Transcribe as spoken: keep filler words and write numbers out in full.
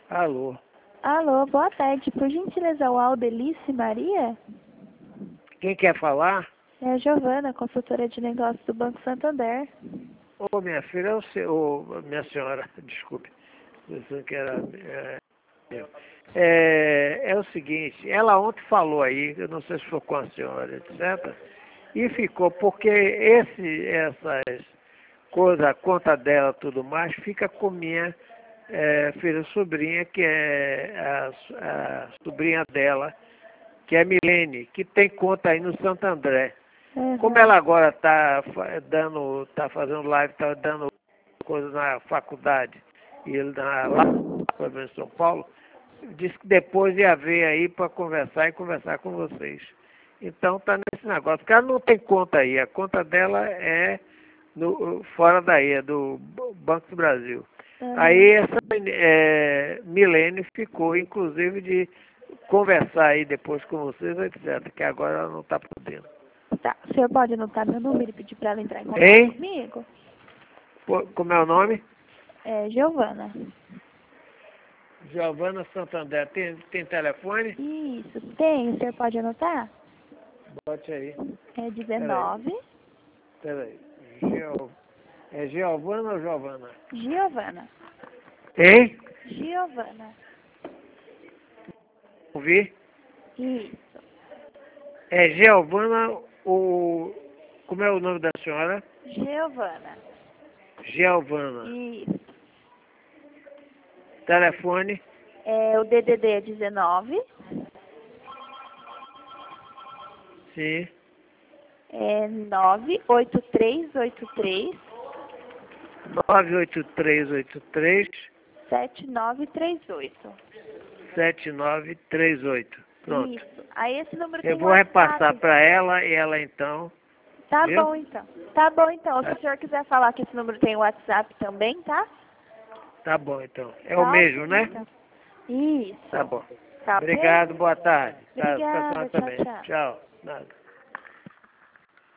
Alô? Alô, boa tarde. Por gentileza, o Aldelice Maria? Quem quer falar? É a Giovana, consultora de negócios do Banco Santander. Ô, minha filha, é o seu, ô, minha senhora, desculpe. Pensando que era, é, eu. É, é o seguinte, ela ontem falou aí, eu não sei se foi com a senhora, etcétera. E ficou, porque esse, essas coisas, a conta dela e tudo mais, fica com minha é, filha sobrinha, que é a, a sobrinha dela, que é Milene, que tem conta aí no Santo André. Uhum. Como ela agora está dando, tá fazendo live, está dando coisa na faculdade, e ele na, lá em São Paulo, disse que depois ia ver aí para conversar e conversar com vocês. Então tá nesse negócio, porque ela não tem conta aí, a conta dela é no, fora daí, é do Banco do Brasil. Uhum. Aí essa é, Milene ficou, inclusive, de conversar aí depois com vocês, etcétera, que agora ela não está podendo. Tá, o senhor pode anotar meu número e pedir para ela entrar em contato Hein? comigo? Pô, como é o nome? É Giovana. Giovana Santander. Tem, tem telefone? Isso, tem. O senhor pode anotar? Bote aí. É dezenove. Peraí. Gio... É Giovana ou Giovana? Giovana. Hein? Giovana. Ouvi? Isso. É Giovana o... Como é o nome da senhora? Giovana. Giovana. Isso. Telefone? É o D D D é dezenove. Sim. É nove oito três oito três. nove oito três oito três sete nove três oito. sete nove três oito. Pronto. Isso. Aí esse número Eu tem vou WhatsApp. repassar para ela e ela então. Tá Viu? bom então. Tá bom então. Se É. o senhor quiser falar que esse número tem WhatsApp também, tá? Tá bom então. É Tá o mesmo, ótimo, né? então. Isso. Tá bom. Tá ok? Obrigado, boa tarde. Tá, pra senhora Obrigada. Tchau, também. tchau. Tchau. Nada.